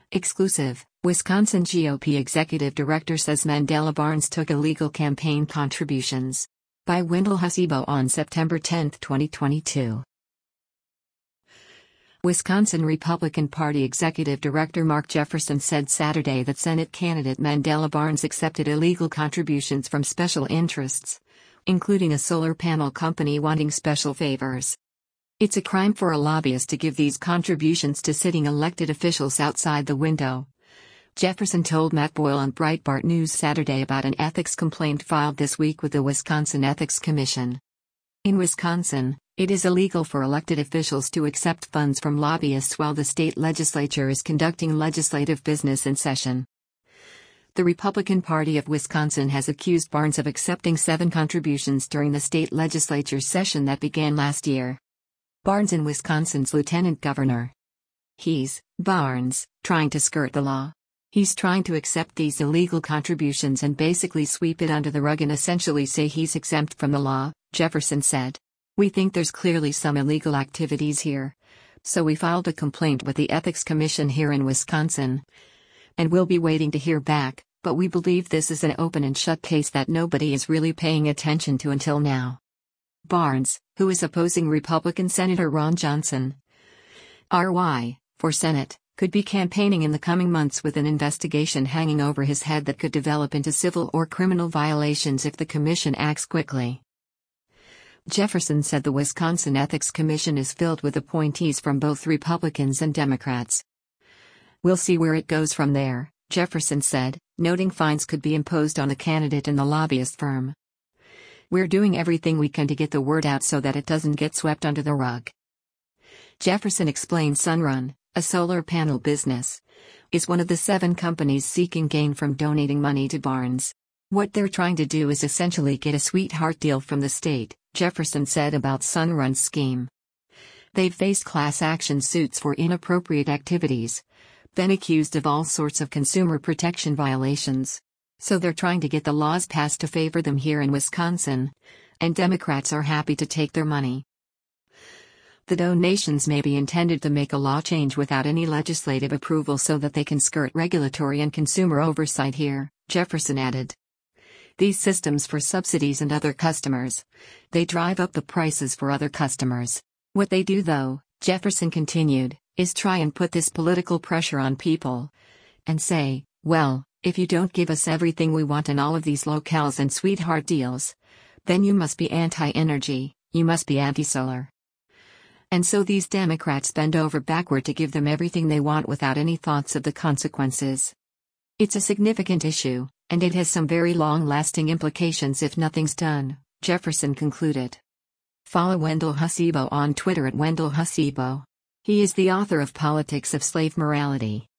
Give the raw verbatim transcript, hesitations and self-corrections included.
Exclusive, Wisconsin G O P Executive Director says Mandela Barnes took illegal campaign contributions. By Wendell Hasebo on September tenth, twenty twenty-two. Wisconsin Republican Party Executive Director Mark Jefferson said Saturday that Senate candidate Mandela Barnes accepted illegal contributions from special interests, including a solar panel company wanting special favors. It's a crime for a lobbyist to give these contributions to sitting elected officials outside the window, Jefferson told Matt Boyle on Breitbart News Saturday about an ethics complaint filed this week with the Wisconsin Ethics Commission. In Wisconsin, it is illegal for elected officials to accept funds from lobbyists while the state legislature is conducting legislative business in session. The Republican Party of Wisconsin has accused Barnes of accepting seven contributions during the state legislature session that began last year. Barnes is Wisconsin's lieutenant governor. He's, Barnes, trying to skirt the law. He's trying to accept these illegal contributions and basically sweep it under the rug and essentially say he's exempt from the law, Jefferson said. We think there's clearly some illegal activities here. So we filed a complaint with the Ethics Commission here in Wisconsin. And we'll be waiting to hear back, but we believe this is an open and shut case that nobody is really paying attention to until now. Barnes, who is opposing Republican Senator Ron Johnson, R Y, for Senate, could be campaigning in the coming months with an investigation hanging over his head that could develop into civil or criminal violations if the commission acts quickly. Jefferson said the Wisconsin Ethics Commission is filled with appointees from both Republicans and Democrats. We'll see where it goes from there, Jefferson said, noting fines could be imposed on the candidate and the lobbyist firm. We're doing everything we can to get the word out so that it doesn't get swept under the rug. Jefferson explained Sunrun, a solar panel business, is one of the seven companies seeking gain from donating money to Barnes. What they're trying to do is essentially get a sweetheart deal from the state, Jefferson said about Sunrun's scheme. They've faced class action suits for inappropriate activities, been accused of all sorts of consumer protection violations. So they're trying to get the laws passed to favor them here in Wisconsin, and Democrats are happy to take their money. The donations may be intended to make a law change without any legislative approval so that they can skirt regulatory and consumer oversight here, Jefferson added. These systems for subsidies and other customers, they drive up the prices for other customers. What they do though, Jefferson continued, is try and put this political pressure on people, and say, well, if you don't give us everything we want in all of these locales and sweetheart deals, then you must be anti-energy, you must be anti-solar. And so these Democrats bend over backward to give them everything they want without any thoughts of the consequences. It's a significant issue, and it has some very long-lasting implications if nothing's done, Jefferson concluded. Follow Wendell Hasebo on Twitter at Wendell Hasebo. He is the author of Politics of Slave Morality.